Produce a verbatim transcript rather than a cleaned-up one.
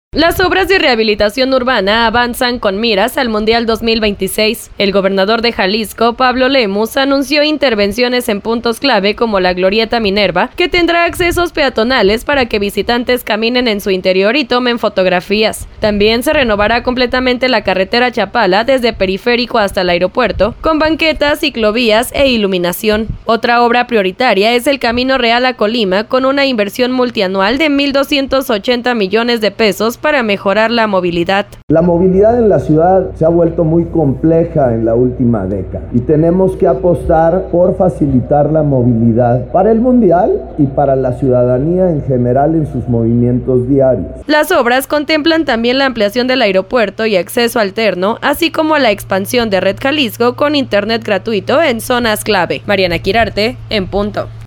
Las obras de rehabilitación urbana avanzan con miras al Mundial dos mil veintiséis. El gobernador de Jalisco, Pablo Lemus, anunció intervenciones en puntos clave como la Glorieta Minerva, que tendrá accesos peatonales para que visitantes caminen en su interior y tomen fotografías. También se renovará completamente la carretera Chapala desde Periférico hasta el aeropuerto, con banquetas, ciclovías e iluminación. Otra obra prioritaria es el Camino Real a Colima, con una inversión multianual de mil doscientos ochenta millones de pesos para mejorar la movilidad. La movilidad en la ciudad se ha vuelto muy compleja en la última década y tenemos que apostar por facilitar la movilidad para el Mundial y para la ciudadanía en general en sus movimientos diarios. Las obras contemplan también la ampliación del aeropuerto y acceso alterno, así como la expansión de Red Jalisco con internet gratuito en zonas clave. Mariana Quirarte, en punto.